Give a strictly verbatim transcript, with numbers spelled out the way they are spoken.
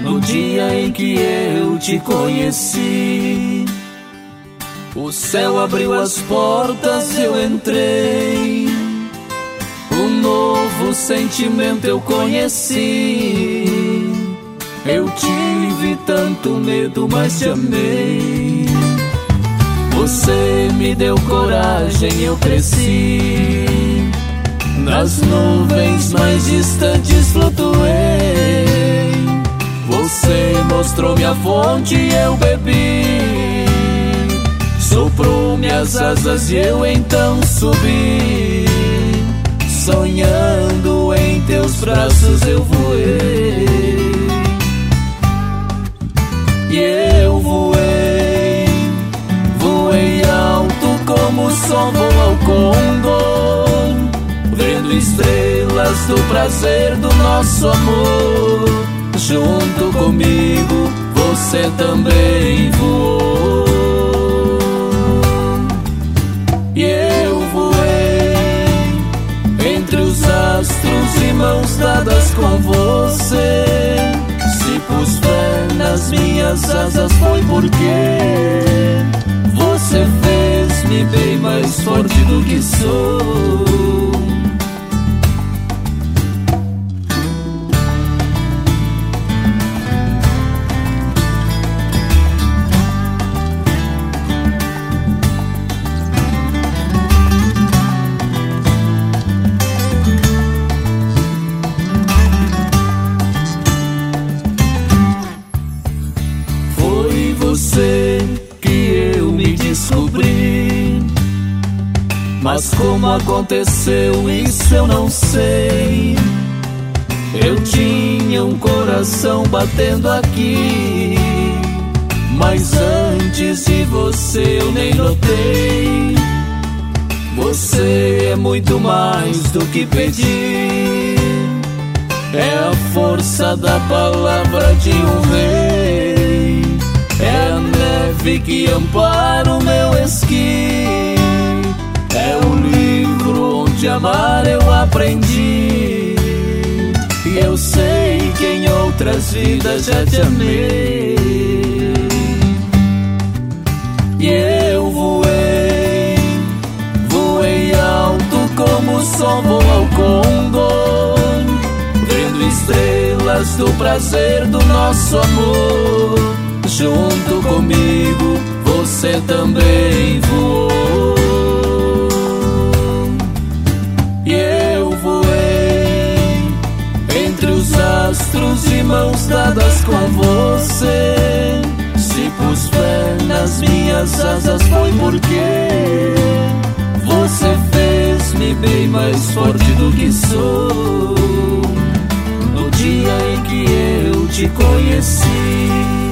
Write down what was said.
no dia em que eu te conheci. O céu abriu as portas, eu entrei. Um novo sentimento eu conheci. Eu tive tanto medo, mas te amei. Você me deu coragem, eu cresci. Nas nuvens mais distantes flutuei. Você mostrou minha fonte e eu bebi. Soprou minhas asas e eu então subi. Sonhando em teus braços eu voei. E eu voei, voei alto como o som voa ao condor, vendo estrelas do prazer do nosso amor. Junto comigo você também voou. E eu voei entre os astros e mãos dadas com você. Se pus fé nas minhas asas foi porque você fez-me bem mais forte do que sou. Você que eu me descobri, mas como aconteceu isso eu não sei. Eu tinha um coração batendo aqui, mas antes de você eu nem notei. Você é muito mais do que pedir, é a força da palavra de um rei. É a neve que ampara o meu esqui. É o livro onde amar eu aprendi. E eu sei que em outras vidas já te amei. E eu voei, voei alto como o som voa ao condor, vendo estrelas do prazer do nosso amor. Junto comigo você também voou. E eu voei entre os astros e mãos dadas com você. Se pus fé nas minhas asas foi porque você fez-me bem mais forte do que sou. No dia em que eu te conheci.